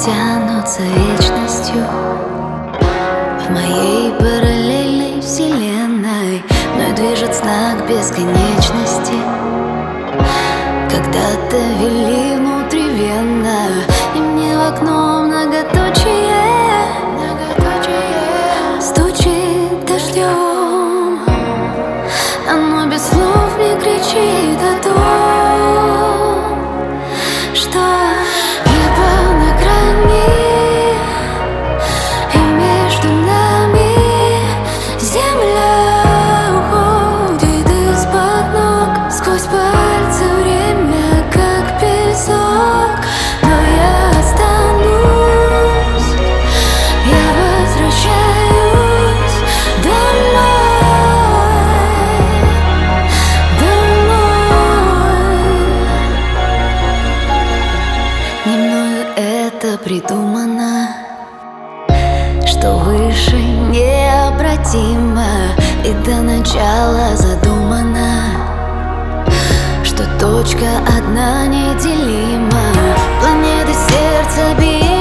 тянутся вечностью. В моей параллельной вселенной мной движет знак бесконечности. Когда-то вели внутривенно, и мне в окно многоточие стучит дождем. Оно без слов мне кричит о том, что небо на грани, и между нами земля уходит из-под ног. Сквозь пальцы время как песок, но я останусь, я возвращаюсь домой. Не мною это придумано, что выше необратимо, и до начала задумано, что точка одна неделима. Планеты сердца биения